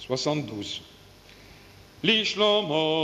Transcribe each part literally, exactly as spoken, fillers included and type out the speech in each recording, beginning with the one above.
soixante-douze. Lishlomo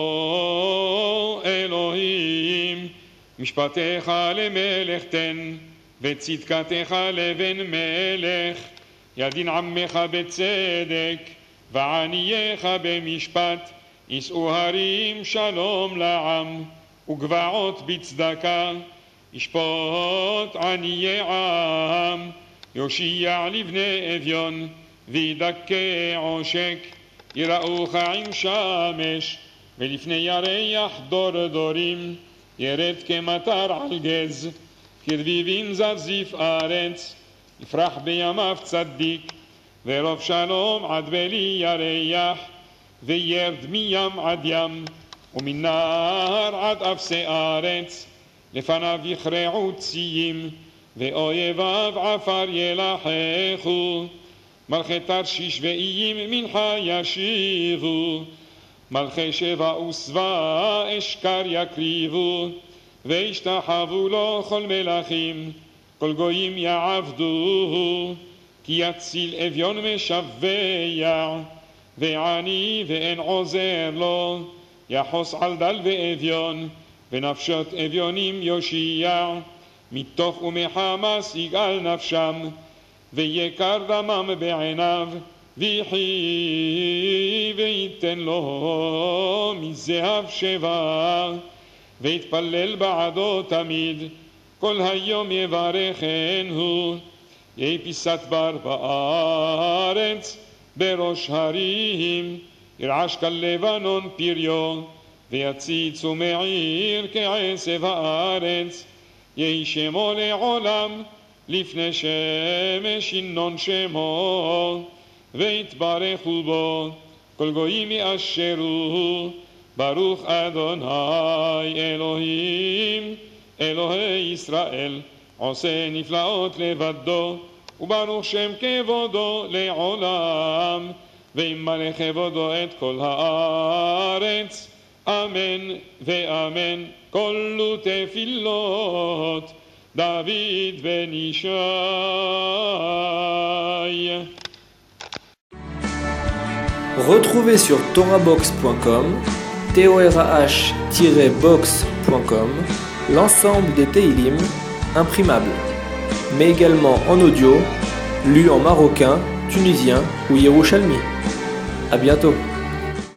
Elohim, Mishpatecha lemelech ten, Vetzidkatecha leven melech, Yadin ammecha betzedek, Va'aniyecha bemishpat, Yis'u harim shalom la'am, Ugva'ot bitzdaka, Yishpot aniyei am, Yoshiya livnei evyon, V'yidakkeh oshek, יראוך עם שמש, ולפני ירח דור דורים, ירד כמטר על גז, כרביבים זרזיף ארץ, יפרח בימיו צדיק, ורוב שלום עד בלי ירח, וירד מים עד ים, ומנהר עד אפסי ארץ, לפניו יכרעו ציים, ואויביו עפר ילחכו, מלכי תרשיש ואיים מנחה ישיבו, מלכי שבע ושבע אשכר יקריבו, וישתחוו לו כל מלכים, כל גויים יעבדוהו, כי יציל אביון משבע, ועני ואין עוזר לו, יחוס על דל ואביון, ונפשות אביונים יושיע, מתוך ומחמס יגאל נפשם, ויקר דמם בעיניו, ויחי ויתן לו מזהב שבע, ויתפלל בעדו תמיד, כל היום יברכנו, יהי פיסת בר בארץ, בראש הרים, ירעש כלבנון פריו, ויציץ ומעיר כעשב הארץ, יהי שמו לעולם, לפני שמש ינון שמו, ויתברכו בו, כל גויים יאשרו, ברוך אדוני אלוהים, אלוהי ישראל, עושה נפלאות לבדו, וברוך שם כבודו לעולם, וימלא כבודו את כל הארץ, אמן ואמן, כל תפילות, David ben Ishai. Retrouvez sur torahbox point com, T O R A H box point com, l'ensemble des Teilim imprimables, mais également en audio, lus en marocain, tunisien ou yerushalmi. À bientôt.